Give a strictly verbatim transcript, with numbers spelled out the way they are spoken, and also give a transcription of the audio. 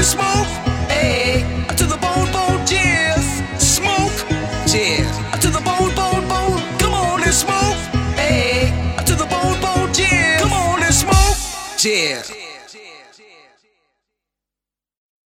and smoke. Hey, to the bone, bone, cheers. Smoke, cheers. To the bone, bone, bone. Come on and smoke. Hey, to the bone, bone, cheers. Come on and smoke. Cheers.